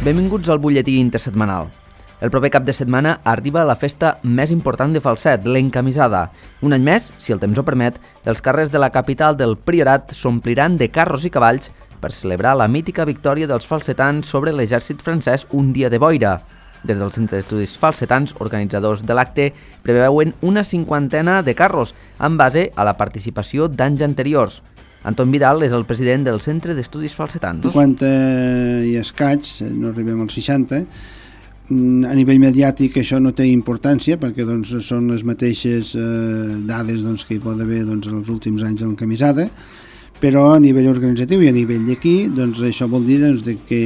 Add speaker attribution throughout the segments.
Speaker 1: Benvinguts al butlletí intersetmanal. El proper cap de setmana arriba la festa més important de Falset, l'encamisada. Un any més, si el temps ho permet, els carrers de la capital del Priorat s'ompliran de carros i cavalls per celebrar la mítica victòria dels falsetans sobre l'exèrcit francès un dia de boira. Des del Centre d'Estudis Falsetans, organitzadors de l'acte, preveuen una 50 de carros en base a la participació d'anys anteriors. Anton Vidal és el president del Centre d'Estudis Falsetans.
Speaker 2: 50 i escaig, no arribem als 60. A nivell mediàtic això no té importància perquè són les mateixes dades que hi pot haver els últims anys de l'encamisada, però a nivell organitzatiu i a nivell d'aquí això vol dir que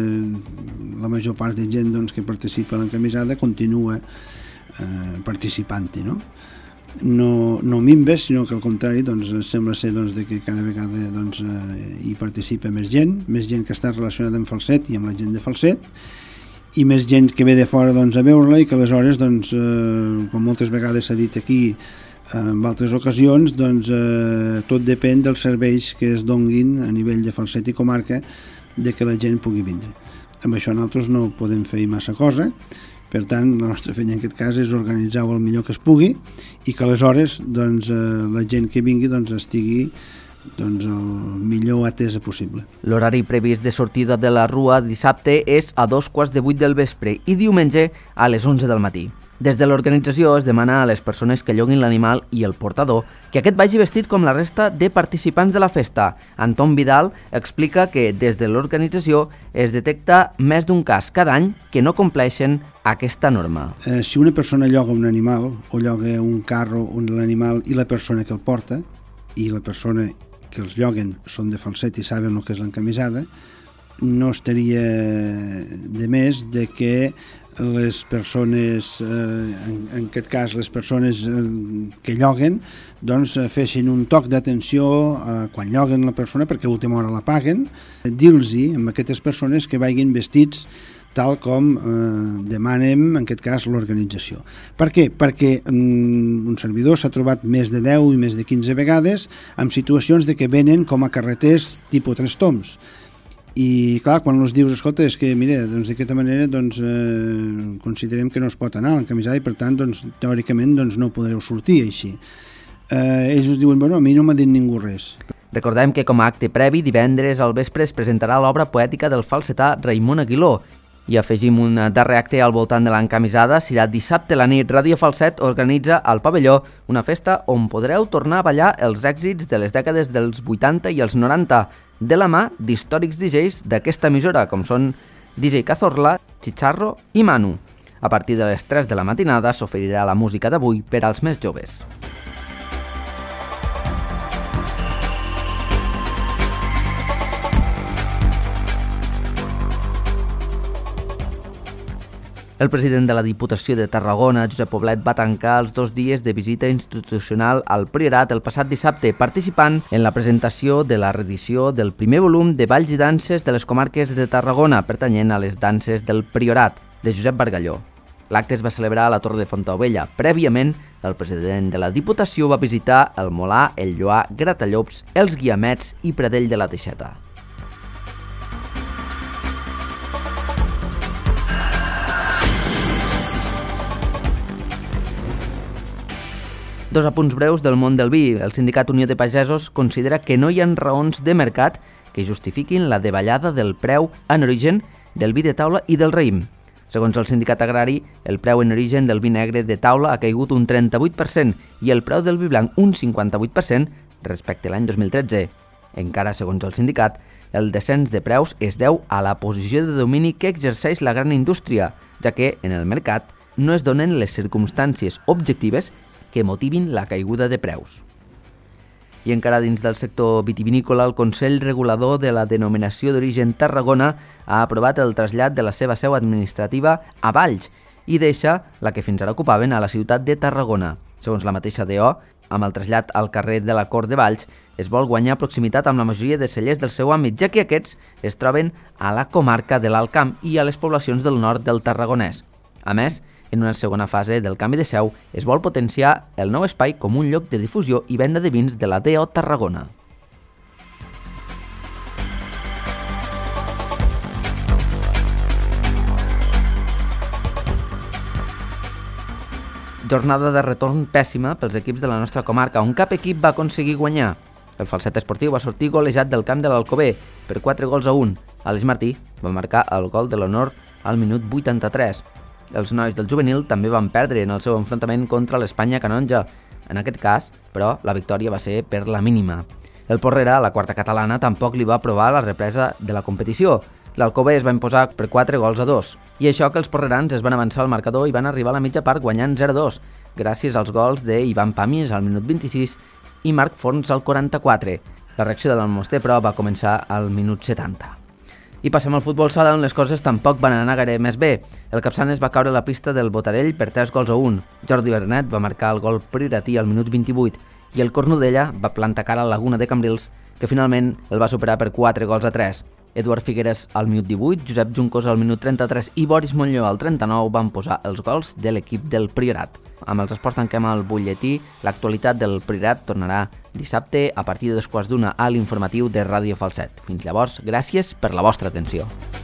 Speaker 2: la major part de gent que participa a l'encamisada continua participant-hi, no minves, sinó que al contrari sembla ser que cada vegada hi participa més gent que està relacionada amb Falset i amb la gent de Falset, i més gent que ve de fora a veure-la, i que aleshores, com moltes vegades s'ha dit aquí en altres ocasions, tot depèn dels serveis que es donguin a nivell de Falset i comarca de que la gent pugui vindre. Amb això nosaltres no podem fer massa cosa, per tant la nostra feina en aquest cas és organitzar-ho el millor que es pugui i que aleshores la gent que vingui estigui el millor atesa possible.
Speaker 1: L'horari previst de sortida de la Rua dissabte és a 7:15 del vespre i diumenge a les 11 del matí. Des de l'organització es demana a les persones que lloguin l'animal i el portador que aquest vagi vestit com la resta de participants de la festa. Anton Vidal explica que des de l'organització es detecta més d'un cas cada any que no compleixen aquesta norma.
Speaker 2: Si una persona lloga un animal o lloga un carro on l'animal i la persona que el porta i la persona que els lloguen són de Falset i saben el que és l'encamisada, no estaria de més de que les persones, en aquest cas les persones que lloguen, fessin un toc d'atenció quan lloguen la persona, perquè a última hora la paguen, dir-los a aquestes persones que vagin vestits tal com demanem, en aquest cas, l'organització. Per què? Perquè un servidor s'ha trobat més de 10 i més de 15 vegades en situacions de que venen com a carreters tipus 3 toms. I clar, quan els dius, escolta, és que mira, d'aquesta manera considerem que no es pot anar a l'encamisada i per tant, teòricament, no podreu sortir així. Ells us diuen, bueno, a mi no m'ha dit ningú res.
Speaker 1: Recordem que com a acte previ, divendres al vespre es presentarà l'obra poètica del falsetà Raimon Aguiló. I afegim un darrer acte al voltant de l'encamisada. Serà dissabte a la nit. Ràdio Falset organitza al pavelló una festa on podreu tornar a ballar els èxits de les dècades dels 80 i els 90, de la mà d'històrics DJs d'aquesta emissora, com són DJ Cazorla, Chicharro i Manu. A partir de les 3 de la matinada s'oferirà la música d'avui per als més joves. El president de la Diputació de Tarragona, Josep Poblet, va tancar els 2 dies de visita institucional al Priorat el passat dissabte, participant en la presentació de la reedició del primer volum de Balls i Danses de les comarques de Tarragona, pertanyent a les danses del Priorat, de Josep Bargalló. L'acte es va celebrar a la Torre de Fontaubella. Prèviament, el president de la Diputació va visitar el Molar, el Lloar, Gratallops, els Guiamets i Pradell de la Teixeta. Dos apunts breus del món del vi. El Sindicat Unió de Pagesos considera que no hi ha raons de mercat que justifiquin la davallada del preu en origen del vi de taula i del raïm. Segons el sindicat agrari, el preu en origen del vi negre de taula ha caigut un 38% i el preu del vi blanc un 58% respecte a l'any 2013. Encara, segons el sindicat, el descens de preus es deu a la posició de domini que exerceix la gran indústria, ja que en el mercat no es donen les circumstàncies objectives que motivin la caiguda de preus. I encara dins del sector vitivinícola, el Consell Regulador de la Denominació d'Origen Tarragona ha aprovat el trasllat de la seva seu administrativa a Valls i deixa la que fins ara ocupaven a la ciutat de Tarragona. Segons la mateixa DO, amb el trasllat al carrer de la Cort de Valls es vol guanyar proximitat amb la majoria de cellers del seu àmbit, ja que aquests es troben a la comarca de l'Alt Camp i a les poblacions del nord del Tarragonès. A més, en una segona fase del canvi de seu, es vol potenciar el nou espai com un lloc de difusió i venda de vins de la DO Tarragona. Jornada de retorn pèssima pels equips de la nostra comarca, on cap equip va aconseguir guanyar. El Falset Esportiu va sortir golejat del camp de l'Alcover per 4-1. Aleix Martí va marcar el gol de l'honor al minut 83. Els nois del juvenil també van perdre en el seu enfrontament contra l'Espanya Canonja. En aquest cas, però, la victòria va ser per la mínima. El Porrera, a la quarta catalana, tampoc li va aprovar la represa de la competició. L'Alcover es va imposar per 4-2. I això que els porrerans es van avançar al marcador i van arribar a la mitja part guanyant 0-2, gràcies als gols d'Ivan Pamies al minut 26 i Marc Forns al 44. La reacció de l'Almoster, però, va començar al minut 70. I passem al futbol sala, on les coses tampoc van anar gaire més bé. El Capçanes va caure a la pista del Botarell per 3-1. Jordi Bernet va marcar el gol prioratí al minut 28 i el Cornudella va plantar cara a la Laguna de Cambrils, que finalment el va superar per 4-3. Eduard Figueres al minut 18, Josep Juncos al minut 33 i Boris Montlló al 39 van posar els gols de l'equip del Priorat. Amb els esports tanquem el butlletí. L'actualitat del Priorat tornarà dissabte a partir de 2:15 a l'informatiu de Ràdio Falset. Fins llavors, gràcies per la vostra atenció.